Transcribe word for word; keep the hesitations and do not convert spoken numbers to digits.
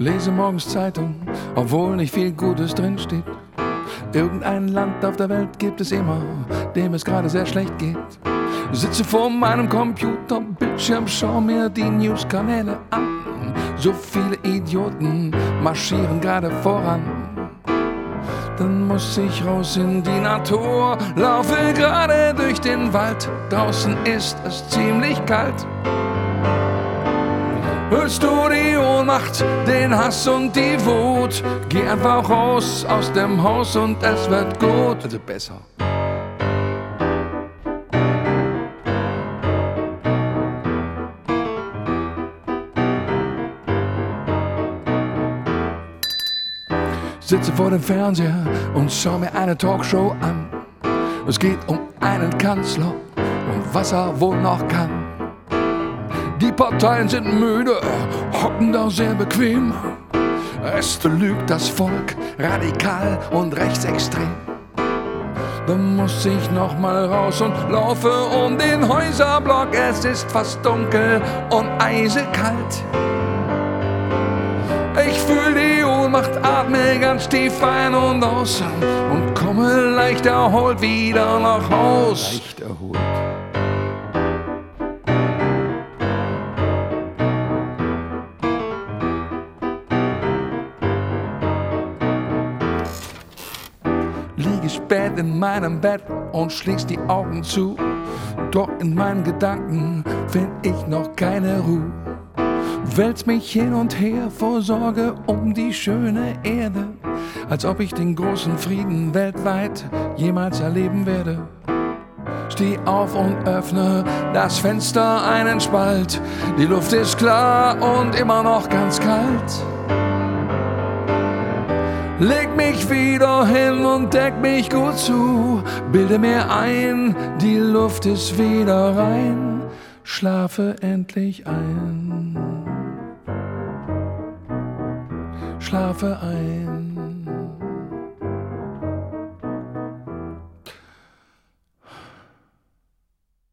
Lese morgens Zeitung, obwohl nicht viel Gutes drinsteht. Irgendein Land auf der Welt gibt es immer, dem es gerade sehr schlecht geht. Sitze vor meinem Computerbildschirm, schau mir die Newskanäle an. So viele Idioten marschieren gerade voran. Dann muss ich raus in die Natur, laufe gerade durch den Wald. Draußen ist es ziemlich kalt. Hörst du die Ohnmacht, den Hass und die Wut? Geh einfach raus aus dem Haus und es wird gut. Also besser. Sitze vor dem Fernseher und schau mir eine Talkshow an. Es geht um einen Kanzler und was er wohl noch kann. Die Parteien sind müde, hocken da sehr bequem. Es lügt das Volk, radikal und rechtsextrem. Dann muss ich noch mal raus und laufe um den Häuserblock. Es ist fast dunkel und eisekalt. Ich fühl die Ohnmacht, atme ganz tief ein und aus und komme leicht erholt wieder nach Haus. Leicht erholt. Liege spät in meinem Bett und schließ die Augen zu. Doch in meinen Gedanken find ich noch keine Ruhe. Wälz mich hin und her vor Sorge um die schöne Erde, als ob ich den großen Frieden weltweit jemals erleben werde. Steh auf und öffne das Fenster einen Spalt. Die Luft ist klar und immer noch ganz kalt. Leg mich wieder hin und deck mich gut zu. Bilde mir ein, die Luft ist wieder rein. Schlafe endlich ein. Schlafe ein.